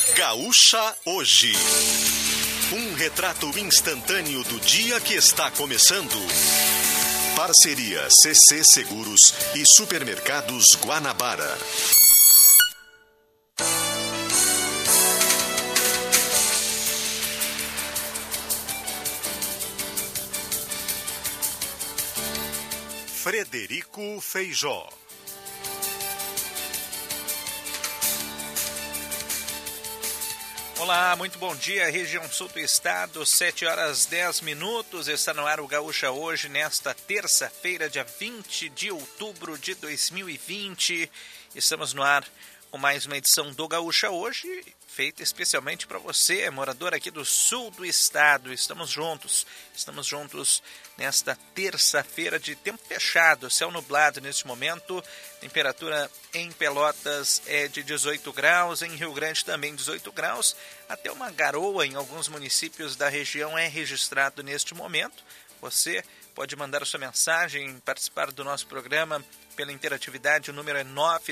Gaúcha Hoje. Um retrato instantâneo do dia que está começando. Parceria CC Seguros e Supermercados Guanabara. Frederico Feijó. Olá, muito bom dia, região sul do estado, 7h10, está no ar o Gaúcha Hoje, nesta terça-feira, dia 20 de outubro de 2020, estamos no ar com mais uma edição do Gaúcha Hoje, feita especialmente para você, morador aqui do sul do estado, estamos juntos nesta terça-feira de tempo fechado, céu nublado neste momento, temperatura em Pelotas é de 18 graus, em Rio Grande também 18 graus, até uma garoa em alguns municípios da região é registrado neste momento. Você pode mandar a sua mensagem, participar do nosso programa pela interatividade, o número é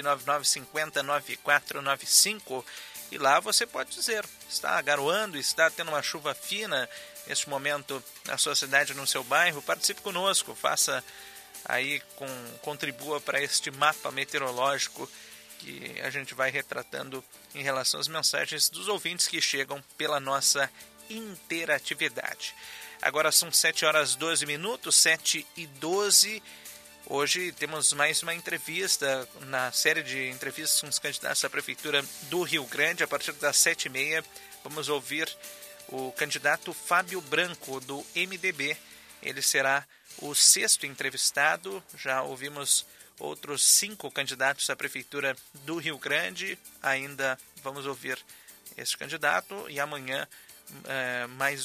999509495 e lá você pode dizer, está garoando, está tendo uma chuva fina neste momento na sua cidade, no seu bairro, participe conosco, faça aí, contribua para este mapa meteorológico que a gente vai retratando em relação às mensagens dos ouvintes que chegam pela nossa interatividade. Agora são 7h12, 7h12. Hoje temos mais uma entrevista na série de entrevistas com os candidatos à Prefeitura do Rio Grande. A partir das 7h30, vamos ouvir o candidato Fábio Branco, do MDB. Ele será o sexto entrevistado. Já ouvimos outros 5 candidatos à Prefeitura do Rio Grande. Ainda vamos ouvir esse candidato e amanhã mais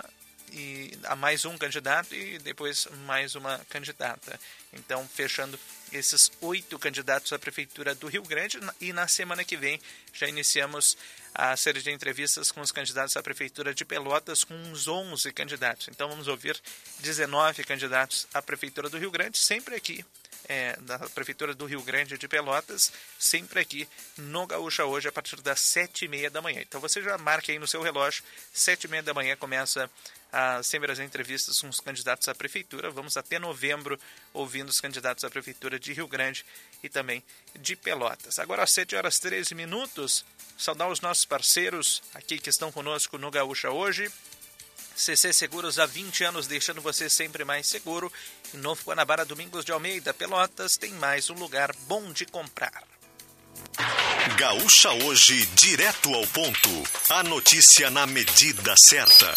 um candidato e depois mais uma candidata. Então, fechando esses 8 candidatos à Prefeitura do Rio Grande, e na semana que vem já iniciamos a série de entrevistas com os candidatos à Prefeitura de Pelotas, com uns 11 candidatos. Então, vamos ouvir 19 candidatos à Prefeitura do Rio Grande, sempre aqui, da Prefeitura do Rio Grande de Pelotas, sempre aqui no Gaúcha Hoje, a partir das 7h30 da manhã. Então, você já marque aí no seu relógio, 7h30 da manhã começa sempre as entrevistas com os candidatos à Prefeitura. Vamos até novembro ouvindo os candidatos à Prefeitura de Rio Grande e também de Pelotas. Agora às 7h13, saudar os nossos parceiros aqui que estão conosco no Gaúcha Hoje. CC Seguros há 20 anos, deixando você sempre mais seguro. Em Novo Guanabara, Domingos de Almeida, Pelotas, tem mais um lugar bom de comprar. Gaúcha Hoje, direto ao ponto. A notícia na medida certa.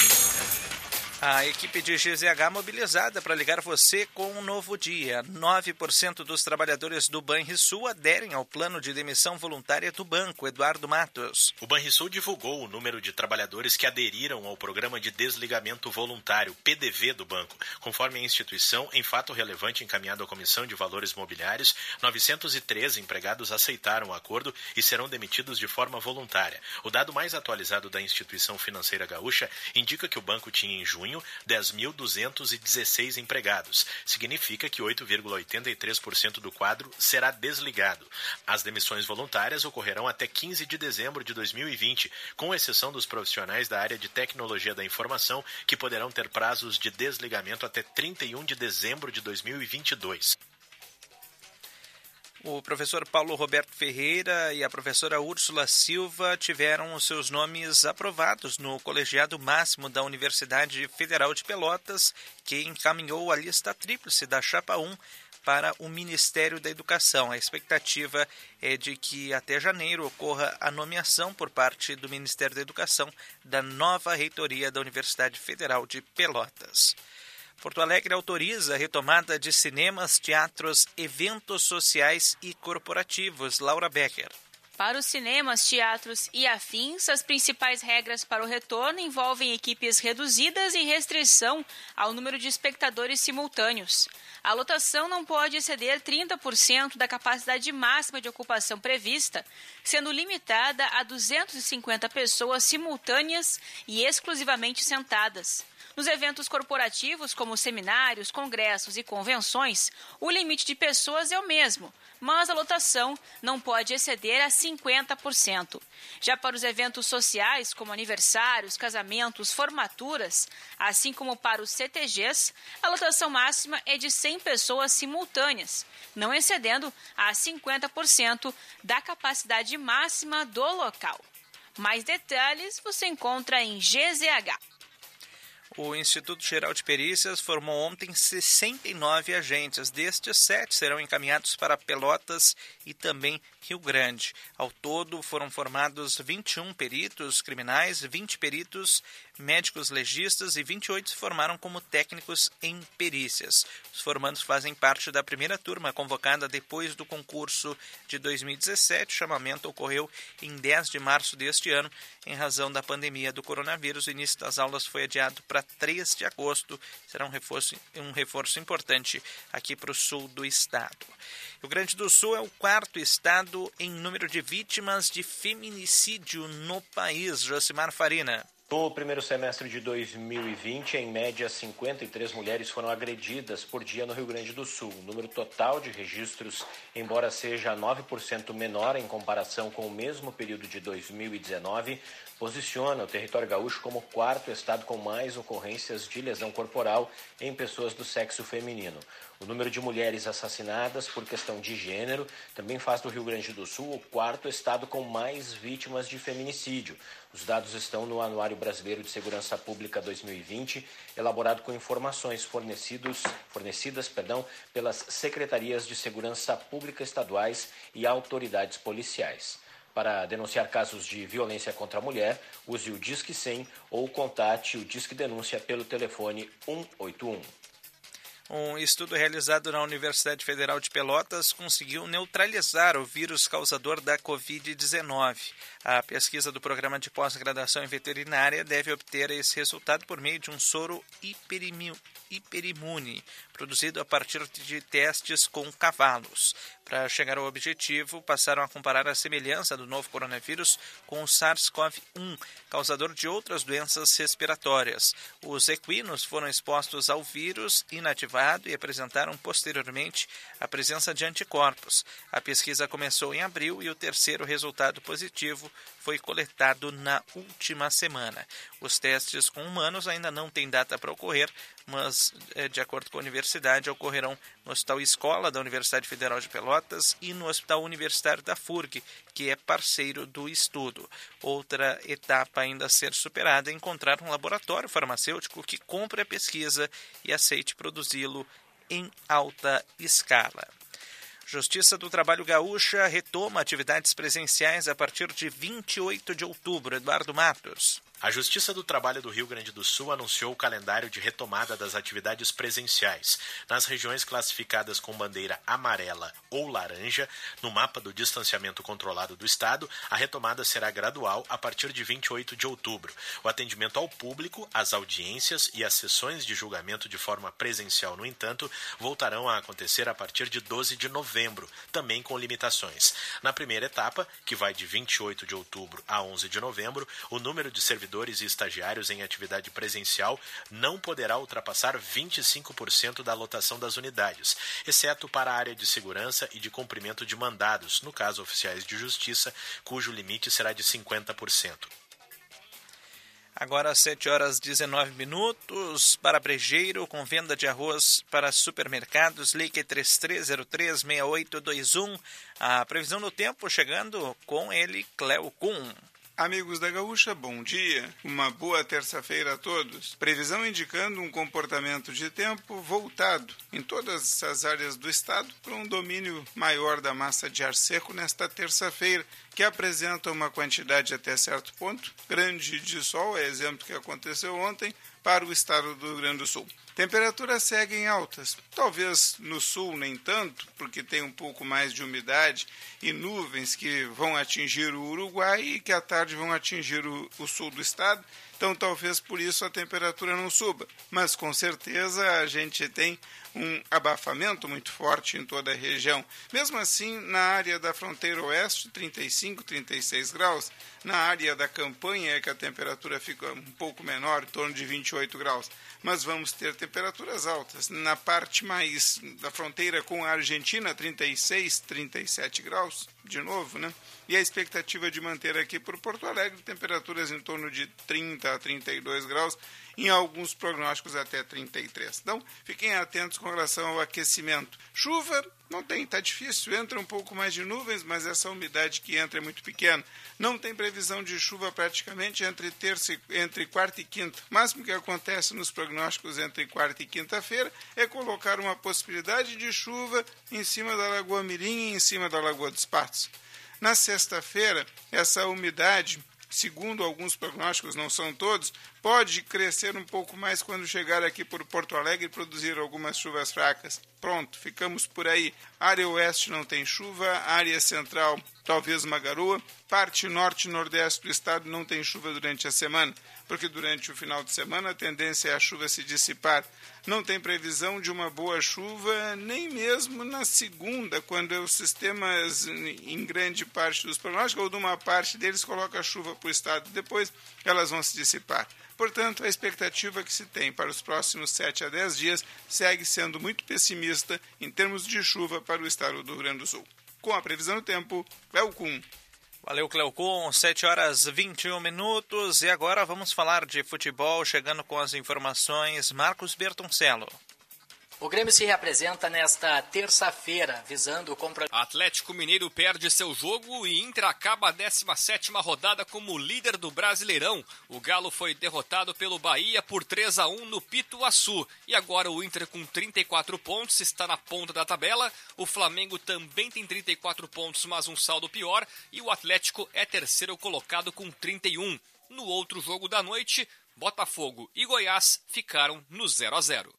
A equipe de GZH mobilizada para ligar você com um novo dia. 9% dos trabalhadores do Banrisul aderem ao plano de demissão voluntária do banco. Eduardo Matos. O Banrisul divulgou o número de trabalhadores que aderiram ao programa de desligamento voluntário, PDV, do banco. Conforme a instituição, em fato relevante encaminhado à Comissão de Valores Mobiliários, 913 empregados aceitaram o acordo e serão demitidos de forma voluntária. O dado mais atualizado da instituição financeira gaúcha indica que o banco tinha em junho 10.216 empregados. Significa que 8,83% do quadro será desligado. As demissões voluntárias ocorrerão até 15 de dezembro de 2020, com exceção dos profissionais da área de tecnologia da informação, que poderão ter prazos de desligamento até 31 de dezembro de 2022. O professor Paulo Roberto Ferreira e a professora Úrsula Silva tiveram os seus nomes aprovados no colegiado máximo da Universidade Federal de Pelotas, que encaminhou a lista tríplice da Chapa 1 para o Ministério da Educação. A expectativa é de que até janeiro ocorra a nomeação por parte do Ministério da Educação da nova reitoria da Universidade Federal de Pelotas. Porto Alegre autoriza a retomada de cinemas, teatros, eventos sociais e corporativos. Laura Becker. Para os cinemas, teatros e afins, as principais regras para o retorno envolvem equipes reduzidas e restrição ao número de espectadores simultâneos. A lotação não pode exceder 30% da capacidade máxima de ocupação prevista, sendo limitada a 250 pessoas simultâneas e exclusivamente sentadas. Nos eventos corporativos, como seminários, congressos e convenções, o limite de pessoas é o mesmo, mas a lotação não pode exceder a 50%. Já para os eventos sociais, como aniversários, casamentos, formaturas, assim como para os CTGs, a lotação máxima é de 100 pessoas simultâneas, não excedendo a 50% da capacidade máxima do local. Mais detalhes você encontra em GZH. O Instituto Geral de Perícias formou ontem 69 agentes. Destes, 7 serão encaminhados para Pelotas e também Rio Grande. Ao todo, foram formados 21 peritos criminais, 20 peritos médicos legistas e 28 se formaram como técnicos em perícias. Os formandos fazem parte da primeira turma convocada depois do concurso de 2017. O chamamento ocorreu em 10 de março deste ano, em razão da pandemia do coronavírus. O início das aulas foi adiado para 3 de agosto. Será um reforço importante aqui para o sul do estado. Rio Grande do Sul é o 4º estado em número de vítimas de feminicídio no país. Josimar Farina. No primeiro semestre de 2020, em média, 53 mulheres foram agredidas por dia no Rio Grande do Sul. O número total de registros, embora seja 9% menor em comparação com o mesmo período de 2019, posiciona o território gaúcho como o 4º estado com mais ocorrências de lesão corporal em pessoas do sexo feminino. O número de mulheres assassinadas por questão de gênero também faz do Rio Grande do Sul o 4º estado com mais vítimas de feminicídio. Os dados estão no Anuário Brasileiro de Segurança Pública 2020, elaborado com informações fornecidas pelas Secretarias de Segurança Pública estaduais e autoridades policiais. Para denunciar casos de violência contra a mulher, use o Disque 100 ou contate o Disque Denúncia pelo telefone 181. Um estudo realizado na Universidade Federal de Pelotas conseguiu neutralizar o vírus causador da Covid-19. A pesquisa do Programa de Pós-Graduação em Veterinária deve obter esse resultado por meio de um soro hiperimune, produzido a partir de testes com cavalos. Para chegar ao objetivo, passaram a comparar a semelhança do novo coronavírus com o SARS-CoV-1, causador de outras doenças respiratórias. Os equinos foram expostos ao vírus inativado e apresentaram posteriormente a presença de anticorpos. A pesquisa começou em abril e o terceiro resultado positivo foi coletado na última semana. Os testes com humanos ainda não têm data para ocorrer, mas, de acordo com a universidade, ocorrerão no Hospital Escola da Universidade Federal de Pelotas e no Hospital Universitário da FURG, que é parceiro do estudo. Outra etapa ainda a ser superada é encontrar um laboratório farmacêutico que compre a pesquisa e aceite produzi-lo em alta escala. Justiça do Trabalho Gaúcha retoma atividades presenciais a partir de 28 de outubro. Eduardo Matos. A Justiça do Trabalho do Rio Grande do Sul anunciou o calendário de retomada das atividades presenciais. Nas regiões classificadas com bandeira amarela ou laranja, no mapa do distanciamento controlado do Estado, a retomada será gradual a partir de 28 de outubro. O atendimento ao público, as audiências e as sessões de julgamento de forma presencial, no entanto, voltarão a acontecer a partir de 12 de novembro, também com limitações. Na primeira etapa, que vai de 28 de outubro a 11 de novembro, o número de servidores e estagiários em atividade presencial não poderá ultrapassar 25% da lotação das unidades, exceto para a área de segurança e de cumprimento de mandados, no caso oficiais de justiça, cujo limite será de 50%. Agora 7h19 para Brejeiro, com venda de arroz para supermercados, ligue 3303-6821. A previsão do tempo chegando com ele, Cleo Kuhn. Amigos da Gaúcha, bom dia. Uma boa terça-feira a todos. Previsão indicando um comportamento de tempo voltado em todas as áreas do estado para um domínio maior da massa de ar seco nesta terça-feira, que apresenta uma quantidade até certo ponto grande de sol, é exemplo que aconteceu ontem, para o estado do Rio Grande do Sul. Temperaturas seguem altas, talvez no sul nem tanto, porque tem um pouco mais de umidade e nuvens que vão atingir o Uruguai e que à tarde vão atingir o sul do estado. Então talvez por isso a temperatura não suba. Mas com certeza a gente tem um abafamento muito forte em toda a região. Mesmo assim, na área da fronteira oeste, 35, 36 graus. Na área da campanha é que a temperatura fica um pouco menor, em torno de 28 graus. Mas vamos ter temperaturas altas. Na parte mais da fronteira com a Argentina, 36, 37 graus, de novo, né? E a expectativa de manter aqui por Porto Alegre temperaturas em torno de 30 a 32 graus, em alguns prognósticos até 33. Então, fiquem atentos com relação ao aquecimento. Chuva, não tem, está difícil, entra um pouco mais de nuvens, mas essa umidade que entra é muito pequena. Não tem previsão de chuva praticamente entre quarta e quinta. O máximo que acontece nos prognósticos entre quarta e quinta-feira é colocar uma possibilidade de chuva em cima da Lagoa Mirim e em cima da Lagoa dos Patos. Na sexta-feira, essa umidade, segundo alguns prognósticos, não são todos, pode crescer um pouco mais quando chegar aqui por Porto Alegre e produzir algumas chuvas fracas. Pronto, ficamos por aí. Área oeste não tem chuva, área central talvez uma garoa, parte norte e nordeste do estado não tem chuva durante a semana, porque durante o final de semana a tendência é a chuva se dissipar. Não tem previsão de uma boa chuva nem mesmo na segunda, quando os sistemas, em grande parte dos pronósticos, ou de uma parte deles, coloca a chuva para o estado. Depois elas vão se dissipar. Portanto, a expectativa que se tem para os próximos 7 a 10 dias segue sendo muito pessimista em termos de chuva para o estado do Rio Grande do Sul. Com a previsão do tempo, Cleocum. Valeu, Cleocum, 7 horas 21 minutos e agora vamos falar de futebol, chegando com as informações, Marcos Bertoncello. O Grêmio se reapresenta nesta terça-feira, visando o compromisso. Atlético Mineiro perde seu jogo e Inter acaba a 17ª rodada como líder do Brasileirão. O Galo foi derrotado pelo Bahia por 3-1 no Pituaçu. E agora o Inter com 34 pontos está na ponta da tabela. O Flamengo também tem 34 pontos, mas um saldo pior. E o Atlético é terceiro colocado com 31. No outro jogo da noite, Botafogo e Goiás ficaram no 0-0.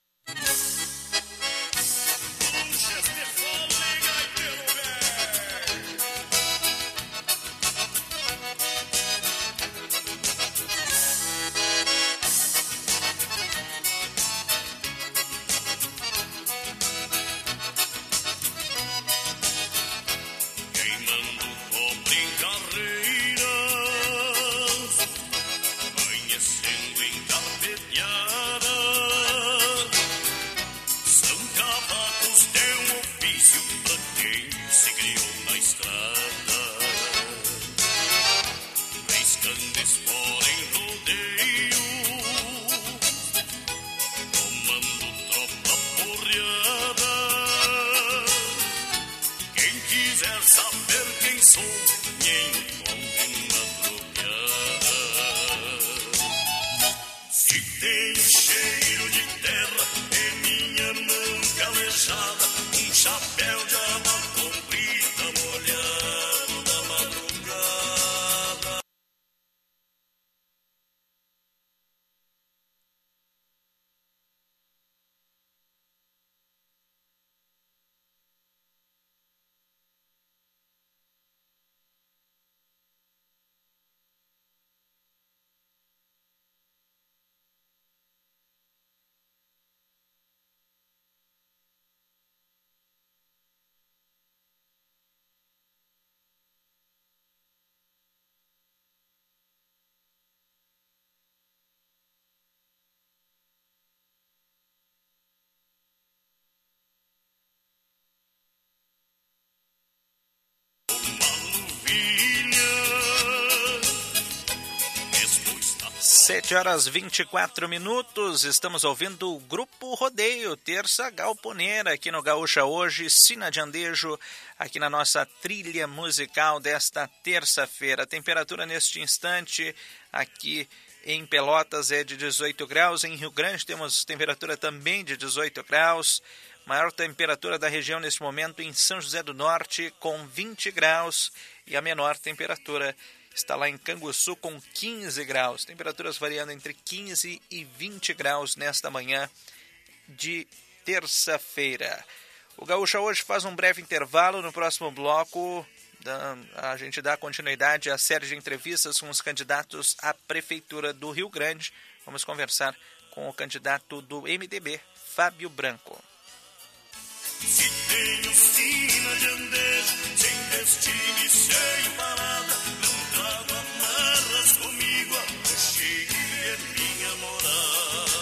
7 horas 24 minutos, estamos ouvindo o Grupo Rodeio, terça galponeira aqui no Gaúcha Hoje, Sina de Andejo, aqui na nossa trilha musical desta terça-feira. A temperatura neste instante aqui em Pelotas é de 18 graus, em Rio Grande temos temperatura também de 18 graus, maior temperatura da região neste momento em São José do Norte com 20 graus e a menor temperatura está lá em Canguçu com 15 graus. Temperaturas variando entre 15 e 20 graus nesta manhã de terça-feira. O Gaúcha Hoje faz um breve intervalo. No próximo bloco a gente dá continuidade à série de entrevistas com os candidatos à Prefeitura do Rio Grande. Vamos conversar com o candidato do MDB, Fábio Branco. Se tenho sina de andejo, sem destino e sem parada, não trago amarras comigo, a Chile é minha morada.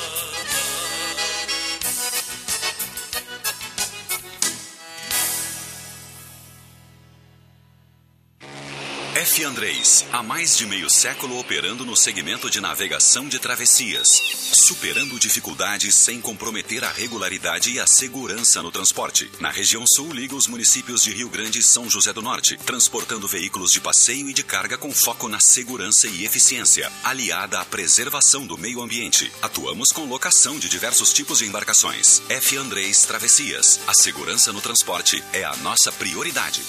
F. Andrés, há mais de meio século operando no segmento de navegação de travessias, superando dificuldades sem comprometer a regularidade e a segurança no transporte. Na região sul, liga os municípios de Rio Grande e São José do Norte, transportando veículos de passeio e de carga com foco na segurança e eficiência, aliada à preservação do meio ambiente. Atuamos com locação de diversos tipos de embarcações. F. Andrés Travessias, a segurança no transporte é a nossa prioridade.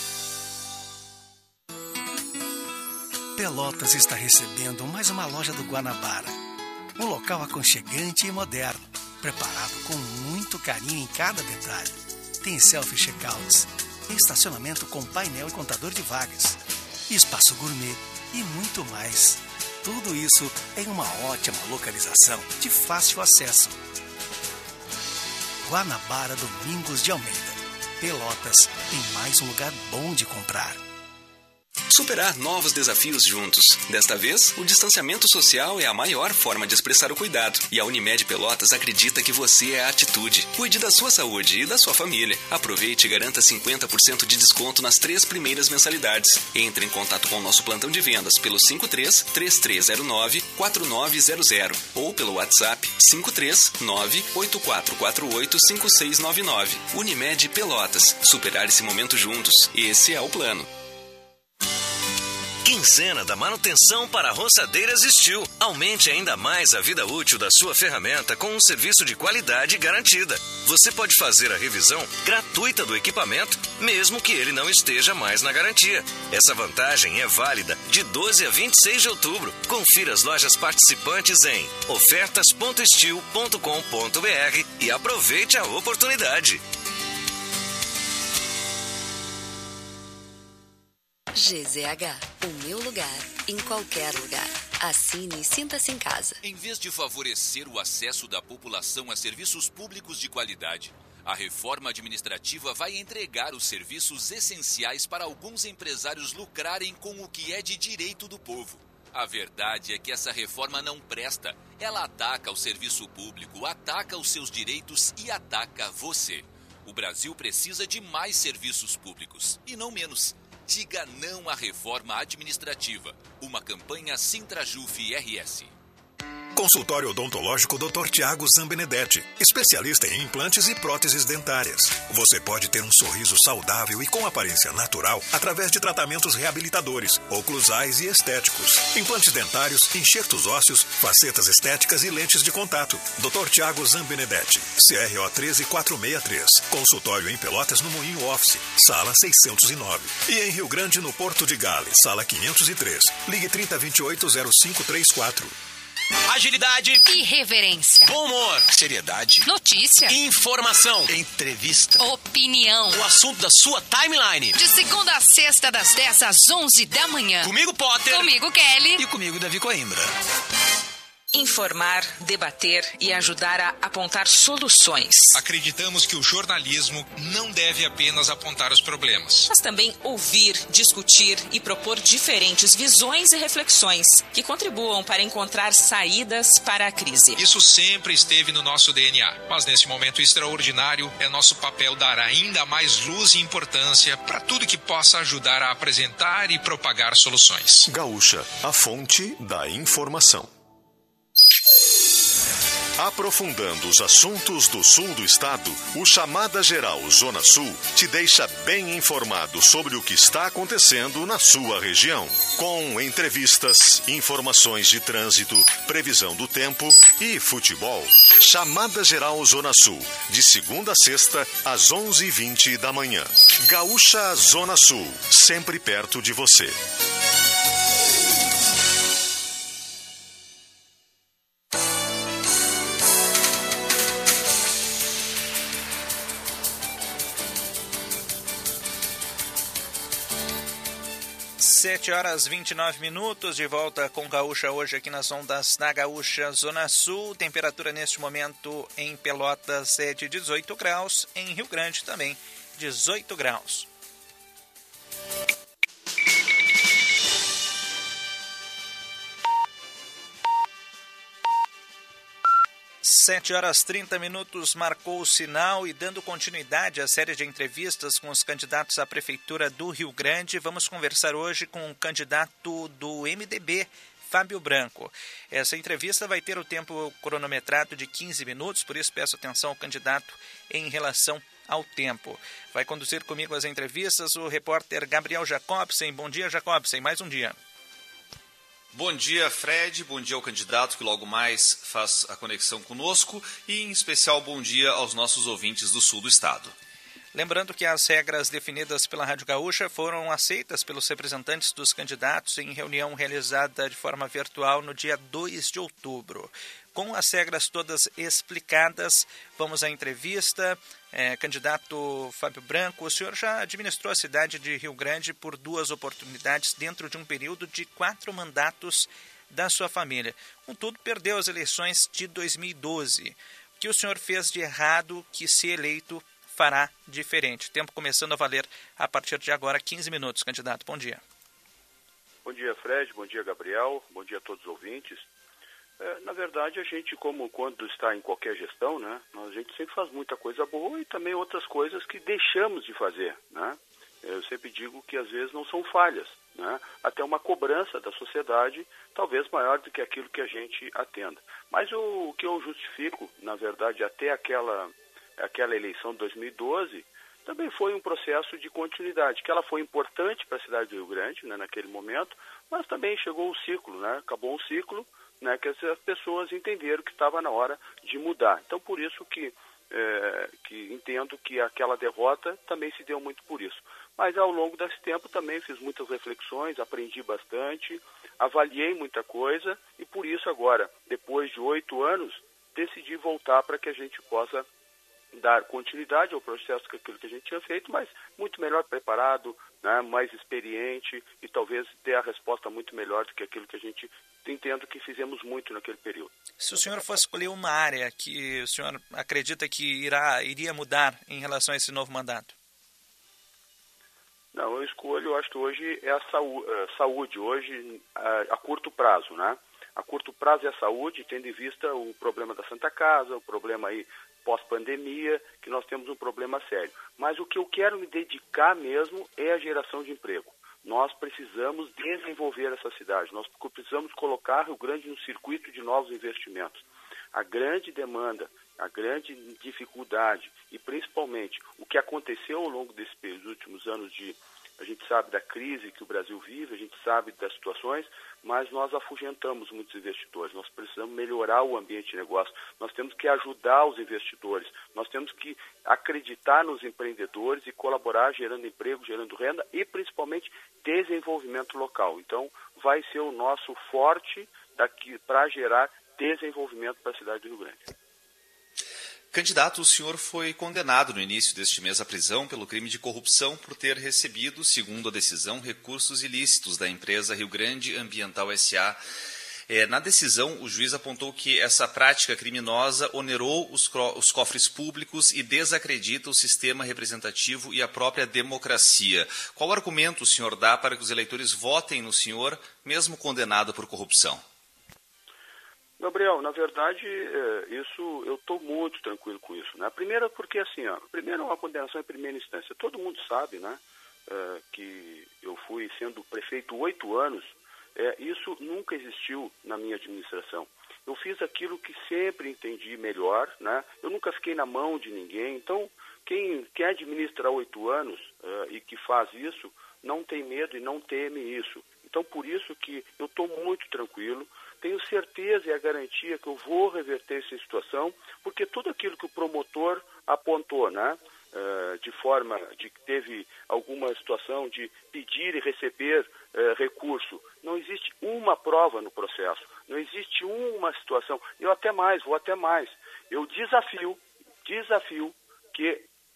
Pelotas está recebendo mais uma loja do Guanabara. Um local aconchegante e moderno, preparado com muito carinho em cada detalhe. Tem selfie-checkouts, estacionamento com painel e contador de vagas, espaço gourmet e muito mais. Tudo isso em uma ótima localização de fácil acesso. Guanabara Domingos de Almeida. Pelotas tem mais um lugar bom de comprar. Superar novos desafios juntos. Desta vez, o distanciamento social é a maior forma de expressar o cuidado. E a Unimed Pelotas acredita que você é a atitude. Cuide da sua saúde e da sua família. Aproveite e garanta 50% de desconto nas 3 primeiras mensalidades. Entre em contato com o nosso plantão de vendas pelo 53-3309-4900 ou pelo WhatsApp 539-8448-5699. Unimed Pelotas. Superar esse momento juntos. Esse é o plano. Quinzena da manutenção para roçadeiras Steel. Aumente ainda mais a vida útil da sua ferramenta com um serviço de qualidade garantida. Você pode fazer a revisão gratuita do equipamento, mesmo que ele não esteja mais na garantia. Essa vantagem é válida de 12 a 26 de outubro. Confira as lojas participantes em ofertas.steel.com.br e aproveite a oportunidade. GZH, o meu lugar, em qualquer lugar. Assine e sinta-se em casa. Em vez de favorecer o acesso da população a serviços públicos de qualidade, a reforma administrativa vai entregar os serviços essenciais para alguns empresários lucrarem com o que é de direito do povo. A verdade é que essa reforma não presta. Ela ataca o serviço público, ataca os seus direitos e ataca você. O Brasil precisa de mais serviços públicos, e não menos. Diga não à reforma administrativa. Uma campanha Sintrajuf RS. Consultório odontológico Dr. Tiago Zambenedetti, especialista em implantes e próteses dentárias. Você pode ter um sorriso saudável e com aparência natural através de tratamentos reabilitadores, oclusais e estéticos. Implantes dentários, enxertos ósseos, facetas estéticas e lentes de contato. Dr. Tiago Zambenedetti, CRO 13463. Consultório em Pelotas no Moinho Office, sala 609. E em Rio Grande, no Porto de Gales, sala 503. Ligue 3028-0534. Agilidade, irreverência, bom humor, seriedade, notícia, informação, entrevista, opinião. O assunto da sua timeline. De segunda a sexta, das 10 às 11 da manhã. Comigo, Potter. Comigo, Kelly. E comigo, Davi Coimbra. Informar, debater e ajudar a apontar soluções. Acreditamos que o jornalismo não deve apenas apontar os problemas, mas também ouvir, discutir e propor diferentes visões e reflexões que contribuam para encontrar saídas para a crise. Isso sempre esteve no nosso DNA, mas nesse momento extraordinário é nosso papel dar ainda mais luz e importância para tudo que possa ajudar a apresentar e propagar soluções. Gaúcha, a fonte da informação. Aprofundando os assuntos do sul do estado, o Chamada Geral Zona Sul te deixa bem informado sobre o que está acontecendo na sua região. Com entrevistas, informações de trânsito, previsão do tempo e futebol. Chamada Geral Zona Sul, de segunda a sexta, às 11h20 da manhã. Gaúcha Zona Sul, sempre perto de você. 7h29, de volta com Gaúcha hoje aqui nas ondas da Gaúcha Zona Sul. Temperatura neste momento em Pelotas é de 18 graus, em Rio Grande também 18 graus. Sete horas 30 marcou o sinal e dando continuidade à série de entrevistas com os candidatos à Prefeitura do Rio Grande, vamos conversar hoje com o candidato do MDB, Fábio Branco. Essa entrevista vai ter o tempo cronometrado de 15 minutos, por isso peço atenção ao candidato em relação ao tempo. Vai conduzir comigo as entrevistas o repórter Gabriel Jacobsen. Bom dia, Jacobsen, mais um dia. Bom dia, Fred. Bom dia ao candidato que logo mais faz a conexão conosco e, em especial, bom dia aos nossos ouvintes do sul do estado. Lembrando que as regras definidas pela Rádio Gaúcha foram aceitas pelos representantes dos candidatos em reunião realizada de forma virtual no dia 2 de outubro. Com as regras todas explicadas, vamos à entrevista. Candidato Fábio Branco, o senhor já administrou a cidade de Rio Grande por 2 oportunidades dentro de um período de 4 mandatos da sua família. Contudo, perdeu as eleições de 2012. O que o senhor fez de errado que, se eleito, fará diferente? Tempo começando a valer a partir de agora, 15 minutos, candidato. Bom dia. Bom dia, Fred. Bom dia, Gabriel. Bom dia a todos os ouvintes. Na verdade, a gente, como quando está em qualquer gestão, né, a gente sempre faz muita coisa boa e também outras coisas que deixamos de fazer, né? Eu sempre digo que às vezes não são falhas, né? Até uma cobrança da sociedade, talvez maior do que aquilo que a gente atenda. Mas o que eu justifico, na verdade, até aquela eleição de 2012, também foi um processo de continuidade, que ela foi importante para a cidade do Rio Grande, né, naquele momento, mas também chegou o ciclo, né? Acabou um ciclo, né, que as pessoas entenderam que estava na hora de mudar. Então, por isso que entendo que aquela derrota também se deu muito por isso. Mas, ao longo desse tempo, também fiz muitas reflexões, aprendi bastante, avaliei muita coisa e, por isso, agora, depois de 8 anos, decidi voltar para que a gente possa dar continuidade ao processo que aquilo que a gente tinha feito, mas muito melhor preparado, né, mais experiente e talvez dê a resposta muito melhor do que aquilo que a gente entendo que fizemos muito naquele período. Se o senhor fosse escolher uma área que o senhor acredita que iria mudar em relação a esse novo mandato? Não, eu acho que hoje é a saúde, hoje a curto prazo, né? A curto prazo é a saúde, tendo em vista o problema da Santa Casa, o problema aí pós-pandemia, que nós temos um problema sério. Mas o que eu quero me dedicar mesmo é a geração de emprego. Nós precisamos desenvolver essa cidade, nós precisamos colocar Rio Grande no circuito de novos investimentos. A grande demanda, a grande dificuldade e principalmente o que aconteceu ao longo dos últimos anos a gente sabe da crise que o Brasil vive, a gente sabe das situações, mas nós afugentamos muitos investidores. Nós precisamos melhorar o ambiente de negócio, nós temos que ajudar os investidores, nós temos que acreditar nos empreendedores e colaborar gerando emprego, gerando renda e principalmente desenvolvimento local. Então, vai ser o nosso forte para gerar desenvolvimento para a cidade do Rio Grande. Candidato, o senhor foi condenado no início deste mês à prisão pelo crime de corrupção por ter recebido, segundo a decisão, recursos ilícitos da empresa Rio Grande Ambiental S.A. Na decisão, o juiz apontou que essa prática criminosa onerou os cofres públicos e desacredita o sistema representativo e a própria democracia. Qual argumento o senhor dá para que os eleitores votem no senhor, mesmo condenado por corrupção? Gabriel, na verdade, eu estou muito tranquilo com isso, né? Primeiro porque, assim, primeiro uma condenação em primeira instância. Todo mundo sabe, né, que eu fui sendo prefeito 8 anos, isso nunca existiu na minha administração. Eu fiz aquilo que sempre entendi melhor, né? Eu nunca fiquei na mão de ninguém. Então, quem administra 8 anos e que faz isso, não tem medo e não teme isso. Então, por isso que eu estou muito tranquilo. Tenho certeza e a garantia que eu vou reverter essa situação, porque tudo aquilo que o promotor apontou, né, de forma de que teve alguma situação de pedir e receber recurso, não existe uma prova no processo, não existe uma situação. Vou até mais. Eu desafio que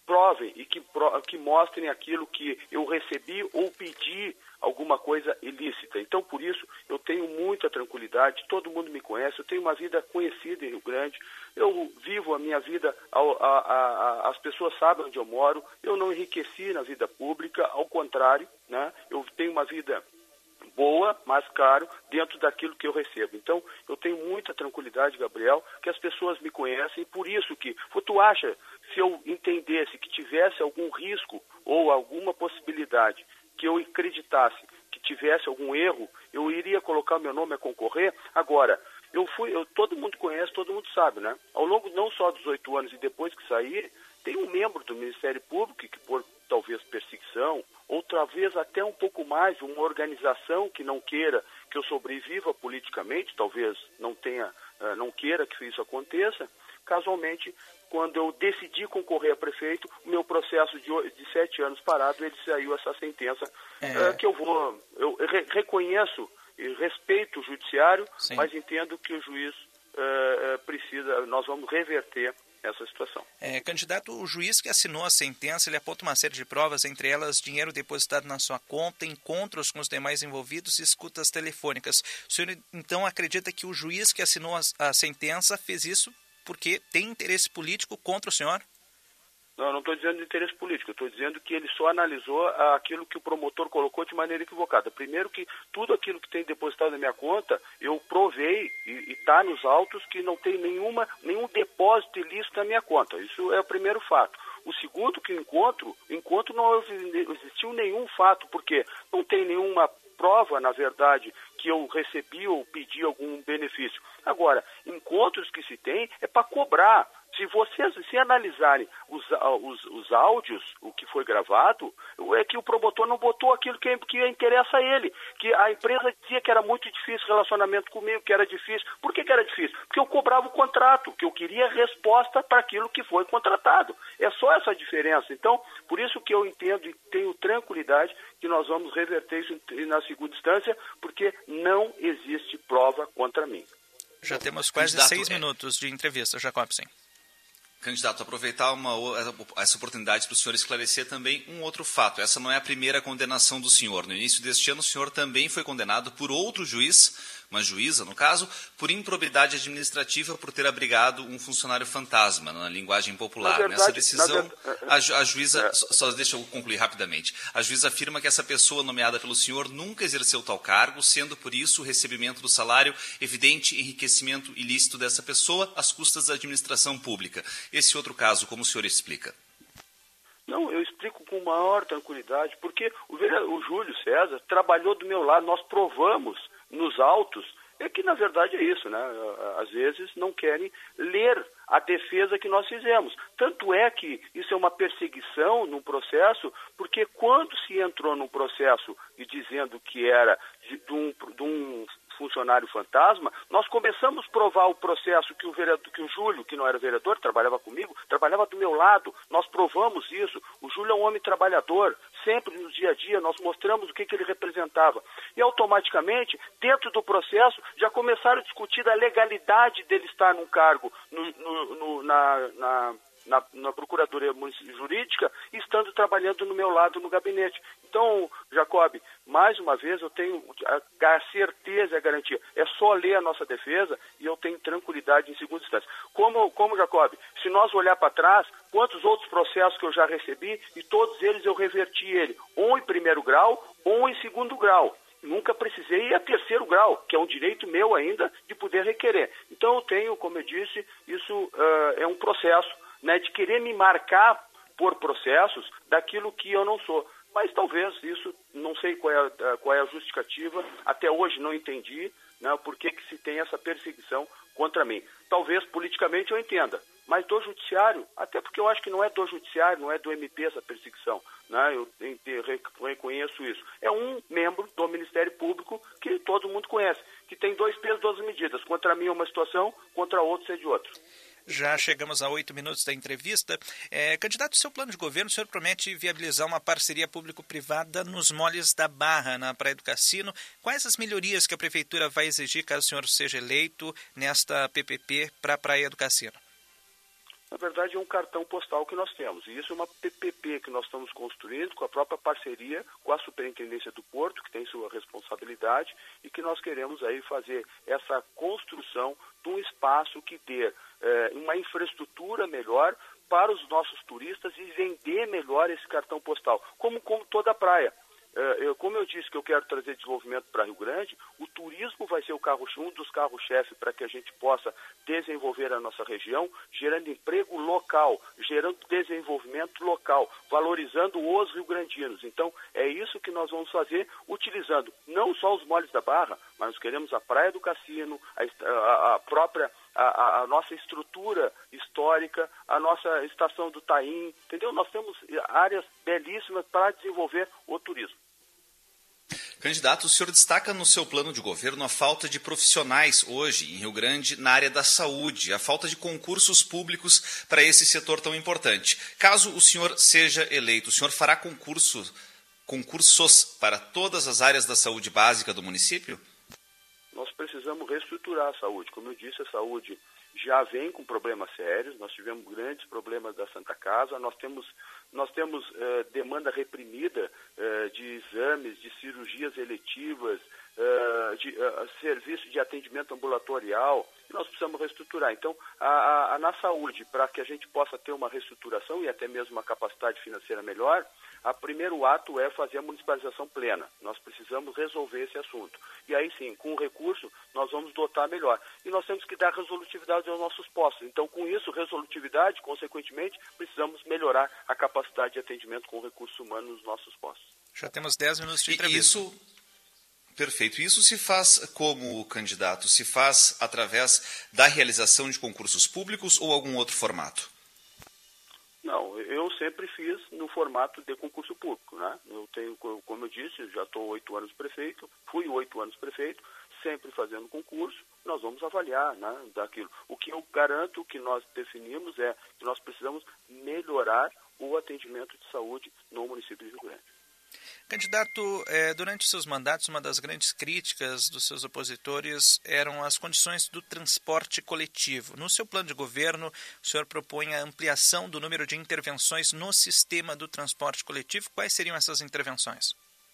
provem e que mostrem aquilo que eu recebi ou pedi alguma coisa ilícita. Então, por isso, eu tenho muita tranquilidade, todo mundo me conhece, eu tenho uma vida conhecida em Rio Grande, eu vivo a minha vida, as pessoas sabem onde eu moro, eu não enriqueci na vida pública, ao contrário, né? Eu tenho uma vida boa, mas claro, dentro daquilo que eu recebo. Então, eu tenho muita tranquilidade, Gabriel, que as pessoas me conhecem, e por isso que, tu acha, se eu entendesse que tivesse algum risco ou alguma possibilidade, que eu acreditasse que tivesse algum erro, eu iria colocar meu nome a concorrer? Agora, todo mundo conhece, todo mundo sabe, né? Ao longo não só dos 8 anos e depois que sair, tem um membro do Ministério Público que, por talvez perseguição, ou talvez até um pouco mais, uma organização que não queira que eu sobreviva politicamente, talvez não queira que isso aconteça. Casualmente, quando eu decidi concorrer a prefeito, o meu processo de 7 anos parado, ele saiu essa sentença que eu reconheço e respeito o judiciário, sim, mas entendo que o juiz nós vamos reverter essa situação. Candidato, o juiz que assinou a sentença, ele aponta uma série de provas, entre elas dinheiro depositado na sua conta, encontros com os demais envolvidos e escutas telefônicas. O senhor, então, acredita que o juiz que assinou a sentença fez isso porque tem interesse político contra o senhor? Não, eu não estou dizendo de interesse político, eu estou dizendo que ele só analisou aquilo que o promotor colocou de maneira equivocada. Primeiro que tudo aquilo que tem depositado na minha conta, eu provei e está nos autos que não tem nenhum depósito ilícito na minha conta. Isso é o primeiro fato. O segundo que encontro não existiu nenhum fato, porque não tem nenhuma prova, na verdade, que eu recebi ou pedi algum benefício. Agora, encontros que se tem é para cobrar. Se vocês analisarem os áudios, o que foi gravado, é que o promotor não botou aquilo que interessa a ele. Que a empresa dizia que era muito difícil o relacionamento comigo, que era difícil. Por que era difícil? Porque eu cobrava o contrato, que eu queria resposta para aquilo que foi contratado. É só essa diferença. Então, por isso que eu entendo e tenho tranquilidade que nós vamos reverter isso na segunda instância, porque não existe prova contra mim. Já temos quase 6 minutos de entrevista, Jacobsen. Candidato, aproveitar essa oportunidade para o senhor esclarecer também um outro fato. Essa não é a primeira condenação do senhor. No início deste ano, o senhor também foi condenado por outro juiz, uma juíza, no caso, por improbidade administrativa por ter abrigado um funcionário fantasma, na linguagem popular. Verdade, nessa decisão, a juíza... Só deixa eu concluir rapidamente. A juíza afirma que essa pessoa nomeada pelo senhor nunca exerceu tal cargo, sendo por isso o recebimento do salário evidente enriquecimento ilícito dessa pessoa às custas da administração pública. Esse outro caso, como o senhor explica? Não, eu explico com maior tranquilidade, porque o Júlio César trabalhou do meu lado, nós provamos nos autos, é que na verdade é isso, né? Às vezes não querem ler a defesa que nós fizemos. Tanto é que isso é uma perseguição num processo, porque quando se entrou num processo e dizendo que era de um funcionário fantasma, nós começamos a provar o processo que o Júlio, que não era vereador, trabalhava comigo, trabalhava do meu lado, nós provamos isso. O Júlio é um homem trabalhador, sempre no dia a dia, nós mostramos o que ele representava. E automaticamente, dentro do processo, já começaram a discutir a legalidade dele estar num cargo na Procuradoria Jurídica, estando trabalhando no meu lado no gabinete. Então, Jacob, mais uma vez eu tenho a certeza e a garantia. É só ler a nossa defesa e eu tenho tranquilidade em segunda instância. Como Jacob, se nós olhar para trás, quantos outros processos que eu já recebi e todos eles eu reverti ele, um em primeiro grau, um em segundo grau. Nunca precisei ir a terceiro grau, que é um direito meu ainda de poder requerer. Então eu tenho, como eu disse, isso é um processo, né, de querer me marcar por processos daquilo que eu não sou. Mas talvez isso, não sei qual é a justificativa, até hoje não entendi, né, por que se tem essa perseguição contra mim. Talvez politicamente eu entenda, mas do judiciário, até porque eu acho que não é do judiciário, não é do MP essa perseguição, né, eu reconheço isso. É um membro do Ministério Público que todo mundo conhece, que tem 2 pesos, 2 medidas. Contra mim é uma situação, contra outros é de outra. Já chegamos a 8 minutos da entrevista. Candidato, seu plano de governo, o senhor promete viabilizar uma parceria público-privada nos moles da Barra, na Praia do Cassino. Quais as melhorias que a Prefeitura vai exigir caso o senhor seja eleito nesta PPP para a Praia do Cassino? Na verdade, é um cartão postal que nós temos. E isso é uma PPP que nós estamos construindo com a própria parceria com a Superintendência do Porto, que tem sua responsabilidade, e que nós queremos aí fazer essa construção de um espaço que dê uma infraestrutura melhor para os nossos turistas e vender melhor esse cartão postal, como toda a praia. Como eu disse que eu quero trazer desenvolvimento para Rio Grande, o turismo vai ser um dos carros-chefe para que a gente possa desenvolver a nossa região, gerando emprego local, gerando desenvolvimento local, valorizando os rio-grandinos. Então, é isso que nós vamos fazer, utilizando não só os moles da Barra, mas nós queremos a Praia do Cassino, a nossa estrutura histórica, a nossa estação do Taim, entendeu? Nós temos áreas belíssimas para desenvolver o turismo. Candidato, o senhor destaca no seu plano de governo a falta de profissionais hoje em Rio Grande na área da saúde, a falta de concursos públicos para esse setor tão importante. Caso o senhor seja eleito, o senhor fará concursos para todas as áreas da saúde básica do município? Nós precisamos reestruturar a saúde. Como eu disse, a saúde já vem com problemas sérios, nós tivemos grandes problemas da Santa Casa, nós temos demanda reprimida de exames, de cirurgias eletivas, de serviço de atendimento ambulatorial, e nós precisamos reestruturar. Então, na saúde, para que a gente possa ter uma reestruturação e até mesmo uma capacidade financeira melhor, o primeiro ato é fazer a municipalização plena. Nós precisamos resolver esse assunto. E aí sim, com o recurso, nós vamos dotar melhor. E nós temos que dar resolutividade aos nossos postos. Então, com isso, resolutividade, consequentemente, precisamos melhorar a capacidade de atendimento com recursos humanos nos nossos postos. Já temos 10 minutos de entrevista. Perfeito. Isso se faz como candidato? Se faz através da realização de concursos públicos ou algum outro formato? Não, eu sempre fiz no formato de concurso público, né? Eu tenho, como eu disse, eu já estou 8 anos prefeito, fui 8 anos prefeito, sempre fazendo concurso, nós vamos avaliar, né, daquilo. O que eu garanto, o que nós definimos é que nós precisamos melhorar o atendimento de saúde no município de Rio Grande. Candidato, durante seus mandatos, uma das grandes críticas dos seus opositores eram as condições do transporte coletivo. No seu plano de governo, o senhor propõe a ampliação do número de intervenções no sistema do transporte coletivo. Quais seriam essas intervenções?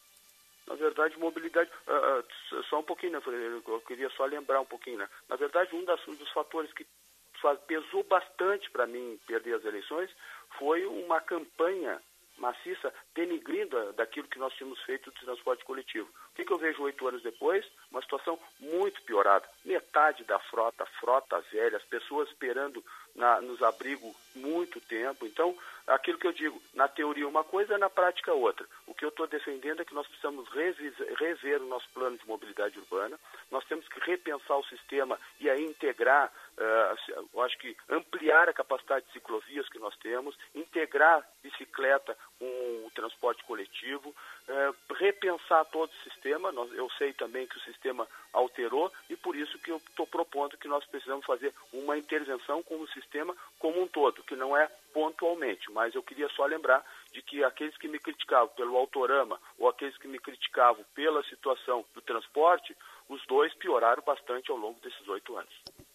Na verdade, mobilidade... só um pouquinho, né? Eu queria só lembrar um pouquinho, né? Na verdade, um dos fatores que pesou bastante para mim perder as eleições foi uma campanha maciça, denigrindo daquilo que nós tínhamos feito de transporte coletivo. O que eu vejo 8 anos depois? Uma situação muito piorada. Metade da frota velha, as pessoas esperando nos abrigos muito tempo. Então, aquilo que eu digo, na teoria uma coisa, na prática outra. O que eu estou defendendo é que nós precisamos rever o nosso plano de mobilidade urbana, nós temos que repensar o sistema e aí integrar, eu acho que ampliar a capacidade de ciclovias que nós temos, integrar bicicleta com o transporte coletivo, repensar todo o sistema. Eu sei também que o sistema alterou e por isso que eu estou propondo que nós precisamos fazer uma intervenção com o sistema como um todo, que não é pontualmente, mas eu queria só lembrar de que aqueles que me criticavam pelo Autorama ou aqueles que me criticavam pela situação do transporte, os dois pioraram bastante ao longo desses 8 anos.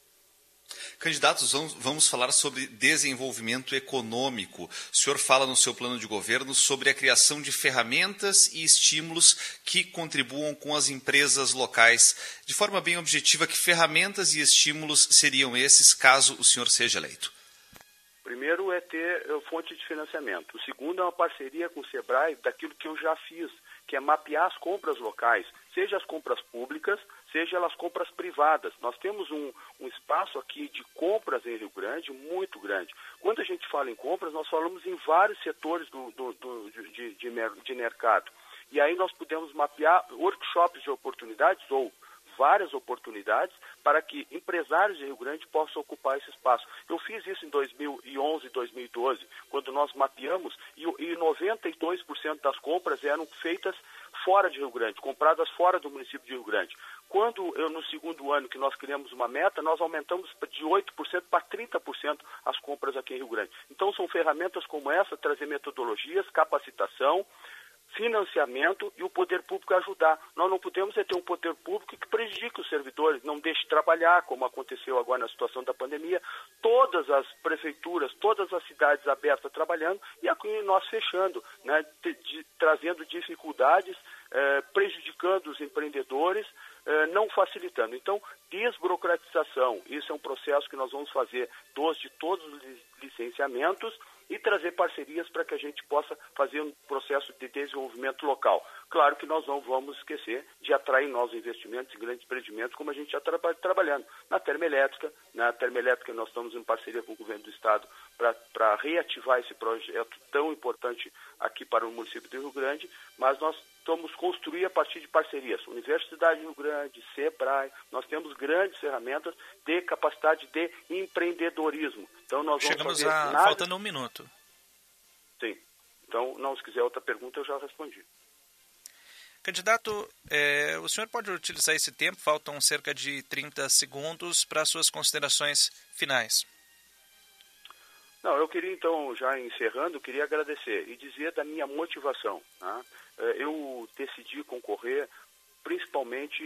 Candidatos, vamos falar sobre desenvolvimento econômico. O senhor fala no seu plano de governo sobre a criação de ferramentas e estímulos que contribuam com as empresas locais. De forma bem objetiva, que ferramentas e estímulos seriam esses caso o senhor seja eleito? Primeiro é ter fonte de financiamento. O segundo é uma parceria com o Sebrae daquilo que eu já fiz, que é mapear as compras locais, seja as compras públicas, seja as compras privadas. Nós temos um espaço aqui de compras em Rio Grande muito grande. Quando a gente fala em compras, nós falamos em vários setores de mercado. E aí nós podemos mapear workshops de oportunidades ou várias oportunidades para que empresários de Rio Grande possam ocupar esse espaço. Eu fiz isso em 2011 e 2012, quando nós mapeamos e 92% das compras eram feitas fora de Rio Grande, compradas fora do município de Rio Grande. Quando no segundo ano que nós criamos uma meta, nós aumentamos de 8% para 30% as compras aqui em Rio Grande. Então são ferramentas como essa, trazer metodologias, capacitação, financiamento e o poder público ajudar. Nós não podemos ter um poder público que prejudique os servidores, não deixe trabalhar, como aconteceu agora na situação da pandemia, todas as prefeituras, todas as cidades abertas trabalhando e aqui nós fechando, né, trazendo dificuldades, prejudicando os empreendedores, não facilitando. Então, desburocratização, isso é um processo que nós vamos fazer de todos os licenciamentos e trazer parcerias para que a gente possa fazer um processo de desenvolvimento local. Claro que nós não vamos esquecer de atrair novos investimentos e grandes empreendimentos, como a gente já está trabalhando na termoelétrica. Na termoelétrica nós estamos em parceria com o governo do estado para reativar esse projeto tão importante aqui para o município de Rio Grande, mas nós vamos construir a partir de parcerias. Universidade de Rio Grande, Sebrae, nós temos grandes ferramentas de capacidade de empreendedorismo. Então nós vamos faltando um minuto. Sim. Então, não, se quiser outra pergunta, eu já respondi. Candidato, o senhor pode utilizar esse tempo, faltam cerca de 30 segundos, para suas considerações finais. Não, eu queria então, já encerrando, queria agradecer e dizer da minha motivação. Tá? Eu decidi concorrer principalmente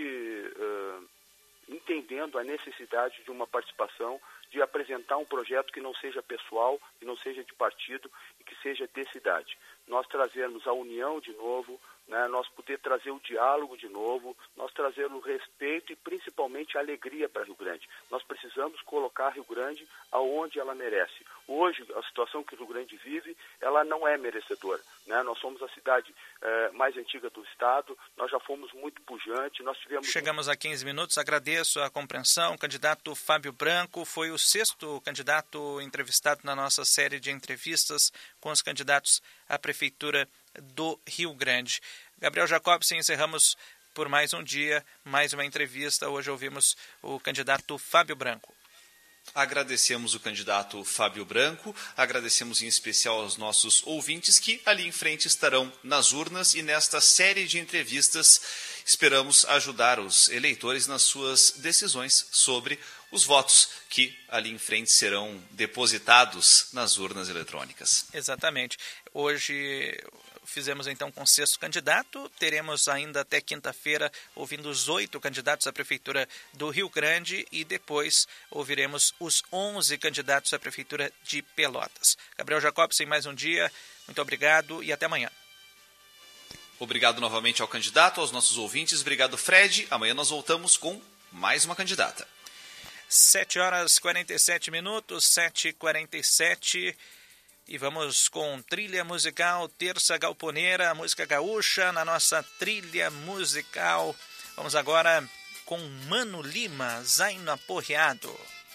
entendendo a necessidade de uma participação, de apresentar um projeto que não seja pessoal, que não seja de partido e que seja de cidade. Nós trazermos a união de novo, né, nós poder trazer o diálogo de novo, nós trazermos o respeito e principalmente a alegria para Rio Grande. Nós precisamos colocar Rio Grande aonde ela merece. Hoje, a situação que o Rio Grande vive, ela não é merecedora. Né? Nós somos a cidade mais antiga do estado, nós já fomos muito pujantes, nós tivemos... Chegamos a 15 minutos, agradeço a compreensão. O candidato Fábio Branco foi o 6º candidato entrevistado na nossa série de entrevistas com os candidatos à Prefeitura do Rio Grande. Gabriel Jacobsen, encerramos por mais um dia, mais uma entrevista. Hoje ouvimos o candidato Fábio Branco. Agradecemos o candidato Fábio Branco, agradecemos em especial aos nossos ouvintes que ali em frente estarão nas urnas e nesta série de entrevistas esperamos ajudar os eleitores nas suas decisões sobre os votos que ali em frente serão depositados nas urnas eletrônicas. Exatamente. Hoje fizemos então com o 6º candidato, teremos ainda até quinta-feira ouvindo os 8 candidatos à Prefeitura do Rio Grande e depois ouviremos os 11 candidatos à Prefeitura de Pelotas. Gabriel Jacobsen, mais um dia, muito obrigado e até amanhã. Obrigado novamente ao candidato, aos nossos ouvintes, obrigado Fred, amanhã nós voltamos com mais uma candidata. 7h47, 7h47. E vamos com trilha musical, Terça Galponeira, música gaúcha na nossa trilha musical. Vamos agora com Mano Lima, Zaino Aporreado.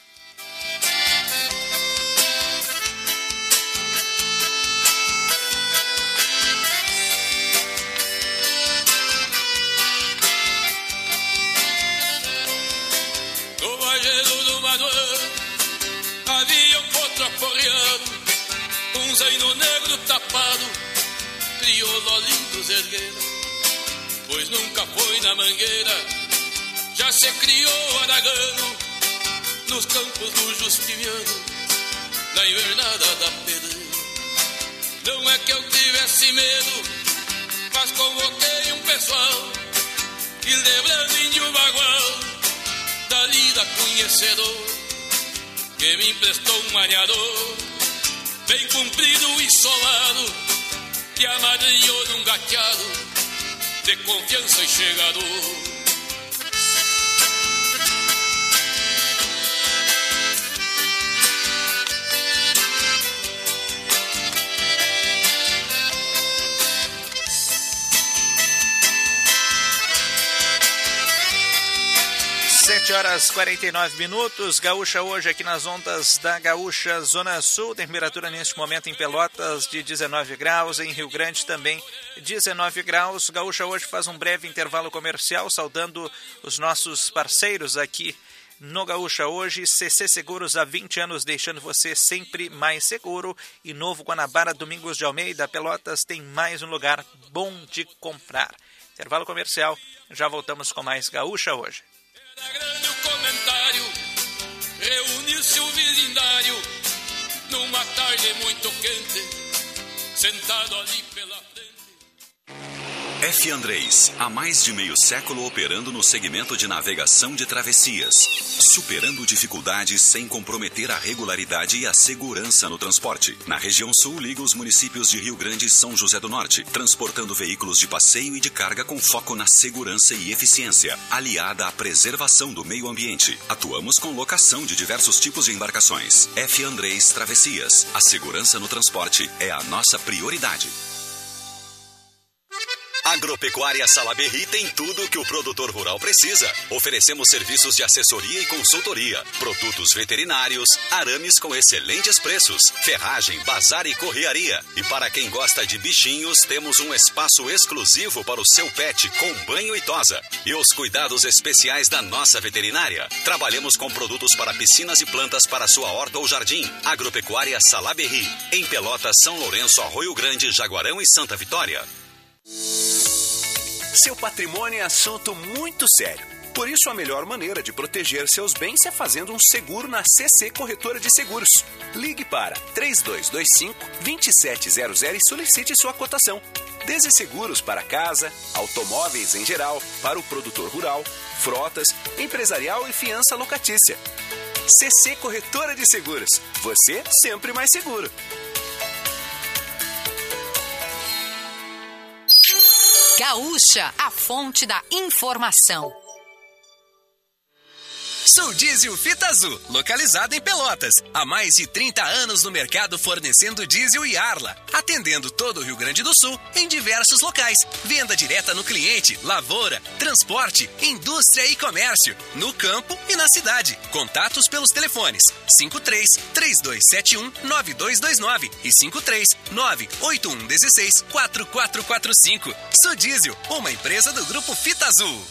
No Valleiro do Manuel havia um potro aporreado, um zaino negro tapado, crioulo lindo zergueiro, pois nunca foi na mangueira, já se criou aragano, nos campos do Justiniano, na invernada da pedreira. Não é que eu tivesse medo, mas convoquei um pessoal, e lembrando de um bagual, dali da conhecedor, que me emprestou um maniador, bem comprido e solado, que amadrinhou num gateado, de confiança e chegador. 7h49, Gaúcha hoje aqui nas ondas da Gaúcha Zona Sul, temperatura neste momento em Pelotas de 19 graus, em Rio Grande também 19 graus. Gaúcha hoje faz um breve intervalo comercial, saudando os nossos parceiros aqui no Gaúcha hoje. CC Seguros há 20 anos, deixando você sempre mais seguro. E Novo Guanabara, Domingos de Almeida, Pelotas tem mais um lugar bom de comprar. Intervalo comercial, já voltamos com mais Gaúcha hoje. Era grande o comentário, reuniu-se o vecindário numa tarde muito quente, sentado ali pela frente. F. Andrés, há mais de meio século operando no segmento de navegação de travessias, superando dificuldades sem comprometer a regularidade e a segurança no transporte. Na região sul, liga os municípios de Rio Grande e São José do Norte, transportando veículos de passeio e de carga com foco na segurança e eficiência, aliada à preservação do meio ambiente. Atuamos com locação de diversos tipos de embarcações. F. Andrés Travessias, a segurança no transporte é a nossa prioridade. Agropecuária Salaberry tem tudo o que o produtor rural precisa. Oferecemos serviços de assessoria e consultoria, produtos veterinários, arames com excelentes preços, ferragem, bazar e correaria. E para quem gosta de bichinhos, temos um espaço exclusivo para o seu pet com banho e tosa. E os cuidados especiais da nossa veterinária. Trabalhamos com produtos para piscinas e plantas para sua horta ou jardim. Agropecuária Salaberry, em Pelotas, São Lourenço, Arroio Grande, Jaguarão e Santa Vitória. Seu patrimônio é assunto muito sério. Por isso, a melhor maneira de proteger seus bens é fazendo um seguro na CC Corretora de Seguros. Ligue para 3225-2700 e solicite sua cotação. Desde seguros para casa, automóveis em geral, para o produtor rural, frotas, empresarial e fiança locatícia. CC Corretora de Seguros. Você sempre mais seguro. Gaúcha, a fonte da informação. Sou Diesel Fita Azul, localizado em Pelotas. Há mais de 30 anos no mercado fornecendo diesel e Arla, atendendo todo o Rio Grande do Sul em diversos locais. Venda direta no cliente, lavoura, transporte, indústria e comércio, no campo e na cidade. Contatos pelos telefones 53-3271-9229 e 53-98116-4445. Sou Diesel, uma empresa do Grupo Fita Azul.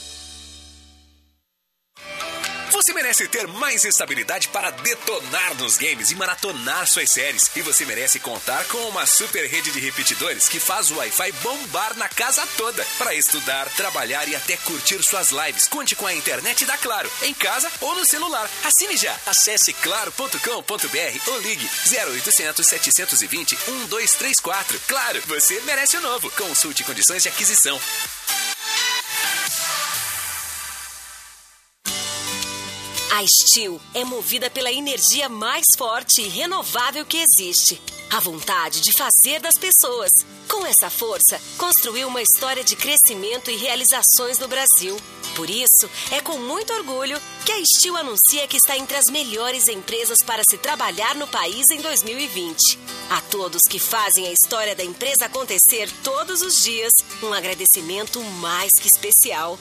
Você merece ter mais estabilidade para detonar nos games e maratonar suas séries. E você merece contar com uma super rede de repetidores que faz o Wi-Fi bombar na casa toda. Para estudar, trabalhar e até curtir suas lives. Conte com a internet da Claro, em casa ou no celular. Assine já. Acesse claro.com.br ou ligue 0800 720 1234. Claro, você merece o novo. Consulte condições de aquisição. A Steel é movida pela energia mais forte e renovável que existe. A vontade de fazer das pessoas. Com essa força, construiu uma história de crescimento e realizações no Brasil. Por isso, é com muito orgulho que a Steel anuncia que está entre as melhores empresas para se trabalhar no país em 2020. A todos que fazem a história da empresa acontecer todos os dias, um agradecimento mais que especial.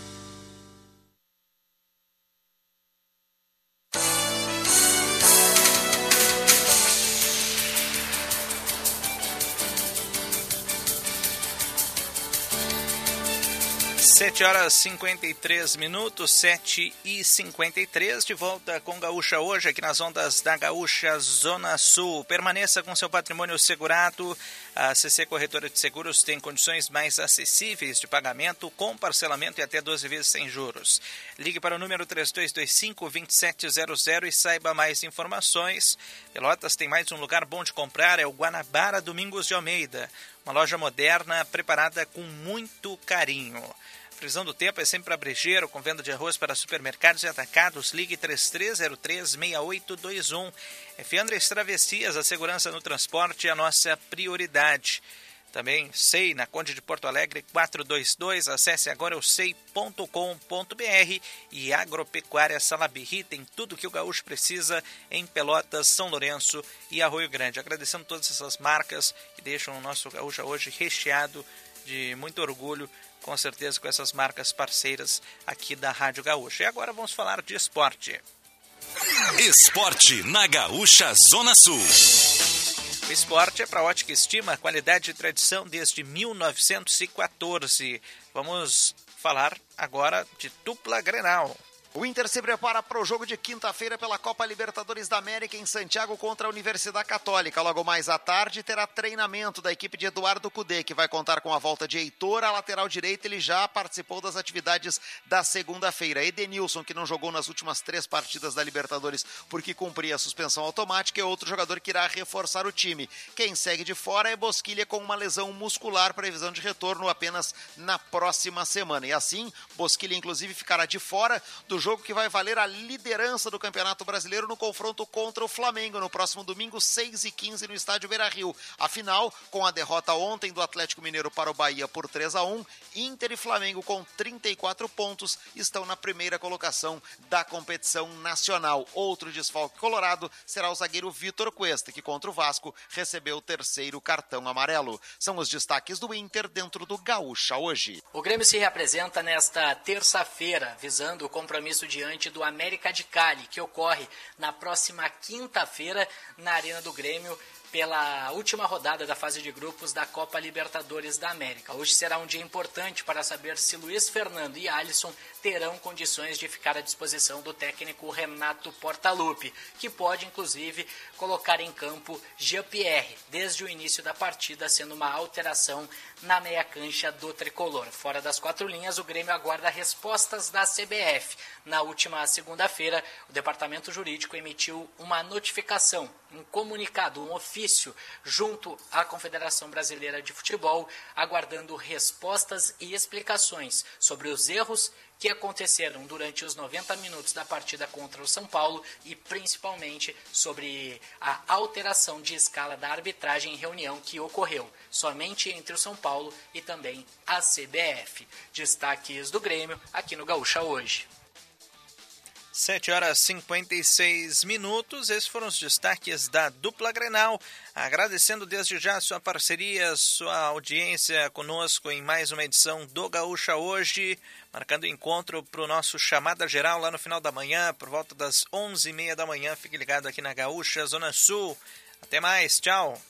Sete horas 53 minutos, 7h53, de volta com Gaúcha hoje, aqui nas ondas da Gaúcha Zona Sul. Permaneça com seu patrimônio segurado. A CC Corretora de Seguros tem condições mais acessíveis de pagamento, com parcelamento e até 12 vezes sem juros. Ligue para o número 3225-2700 e saiba mais informações. Pelotas tem mais um lugar bom de comprar, é o Guanabara Domingos de Almeida. Uma loja moderna, preparada com muito carinho. Previsão do tempo é sempre para brejeiro, com venda de arroz para supermercados e atacados. Ligue 3303-6821. F. Andrés Travessias, a segurança no transporte é a nossa prioridade. Também SEI, na Conde de Porto Alegre, 422. Acesse agora o sei.com.br. E Agropecuária Salaberry tem tudo que o gaúcho precisa em Pelotas, São Lourenço e Arroio Grande. Agradecendo todas essas marcas que deixam o nosso gaúcho hoje recheado de muito orgulho, com certeza, com essas marcas parceiras aqui da Rádio Gaúcha. E agora vamos falar de esporte. Esporte na Gaúcha Zona Sul. O esporte é para Ótica Estima, qualidade e tradição desde 1914. Vamos falar agora de dupla Grenal. O Inter se prepara para o jogo de quinta-feira pela Copa Libertadores da América em Santiago contra a Universidade Católica. Logo mais à tarde terá treinamento da equipe de Eduardo Cudê, que vai contar com a volta de Heitor. A lateral direita, ele já participou das atividades da segunda-feira. Edenilson, que não jogou nas últimas 3 partidas da Libertadores porque cumpria a suspensão automática, é outro jogador que irá reforçar o time. Quem segue de fora é Bosquilha com uma lesão muscular, previsão de retorno apenas na próxima semana. E assim, Bosquilha inclusive ficará de fora do jogo que vai valer a liderança do Campeonato Brasileiro no confronto contra o Flamengo no próximo domingo, 6h15 no estádio Beira-Rio. Afinal, com a derrota ontem do Atlético Mineiro para o Bahia por 3-1, Inter e Flamengo com 34 pontos estão na primeira colocação da competição nacional. Outro desfalque colorado será o zagueiro Vitor Cuesta, que contra o Vasco recebeu o 3º cartão amarelo. São os destaques do Inter dentro do Gaúcha hoje. O Grêmio se reapresenta nesta terça-feira, visando o compromisso diante do América de Cali, que ocorre na próxima quinta-feira na Arena do Grêmio, pela última rodada da fase de grupos da Copa Libertadores da América. Hoje será um dia importante para saber se Luiz Fernando e Alisson terão condições de ficar à disposição do técnico Renato Portaluppi, que pode inclusive colocar em campo Jean-Pierre, desde o início da partida, sendo uma alteração na meia cancha do tricolor. Fora das 4 linhas, o Grêmio aguarda respostas da CBF. Na última segunda-feira, o Departamento Jurídico emitiu uma notificação, um comunicado, um ofício, junto à Confederação Brasileira de Futebol, aguardando respostas e explicações sobre os erros que aconteceram durante os 90 minutos da partida contra o São Paulo e principalmente sobre a alteração de escala da arbitragem em reunião que ocorreu somente entre o São Paulo e também a CBF. Destaques do Grêmio aqui no Gaúcha hoje. 7h56. Esses foram os destaques da dupla Grenal. Agradecendo desde já sua parceria, sua audiência conosco em mais uma edição do Gaúcha hoje, marcando encontro para o nosso Chamada Geral lá no final da manhã, por volta das 11h30 da manhã. Fique ligado aqui na Gaúcha Zona Sul. Até mais, tchau!